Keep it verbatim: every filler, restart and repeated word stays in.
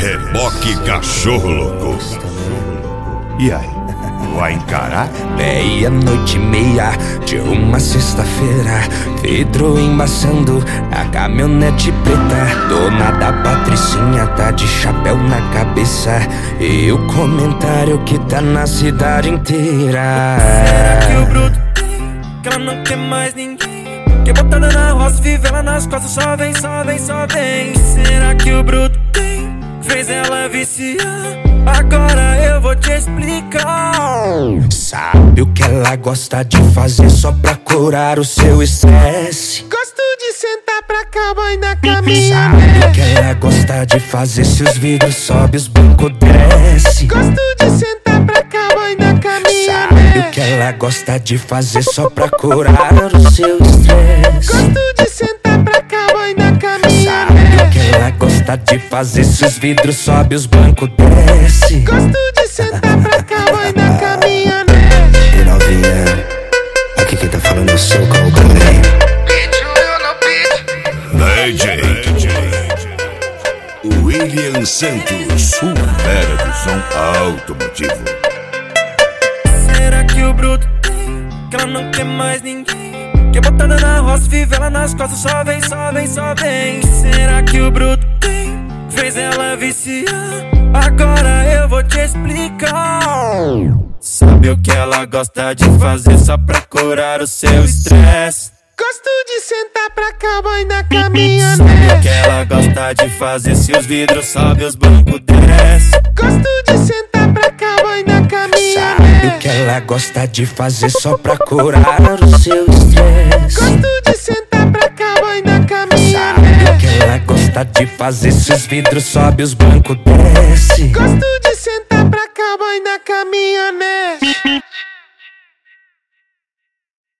Reboque Cachorro Louco. E aí, vai encarar? Meia-noite e meia de uma sexta-feira, vidro embaçando a caminhonete preta. Dona da Patricinha tá de chapéu na cabeça, e o comentário que tá na cidade inteira: será que o bruto tem, que ela não quer mais ninguém? Que botada na roça, vive ela nas costas, só vem, só vem, só vem. Será que o bruto tem, fez ela viciar? Agora eu vou te explicar. Sabe o que ela gosta de fazer só pra curar o seu estresse? Gosto de sentar pra cá, vai na caminha. Sabe o que ela gosta de fazer se os vidros sobe, os bancos desce? Gosto de sentar pra cá, vai na caminha. Sabe o que ela gosta de fazer só pra curar o seu estresse? Gosto de sentar pra cá, vai na caminha. Sabe o que ela gosta de fazer se os vidros sobe, os bancos desce? Gosto de sentar pra cá, vai na caminha. E novinha, aqui quem tá falando é o seu Calcanei. D J William Santos, o fera do som automotivo. Será que o bruto tem, que ela não quer mais ninguém? Que botada na roça, vive ela nas costas, só vem, só vem, só vem. Será que o bruto tem, fez ela viciar? Agora eu vou te explicar. Sabe o que ela gosta de fazer só pra curar o seu estresse? Gosto de sentar pra cá, vai na caminha. Sabe o que ela gosta de fazer se os vidros sobe, os bancos desce? Gosto de sentar pra cá, vai na caminha. Sabe o que ela gosta de fazer só pra curar o seu estresse? Gosto de sentar pra cá, vai na caminha. Sabe o que ela gosta de fazer se os vidros sobe, os bancos desce? Gosto de sentar pra cá, vai na caminha.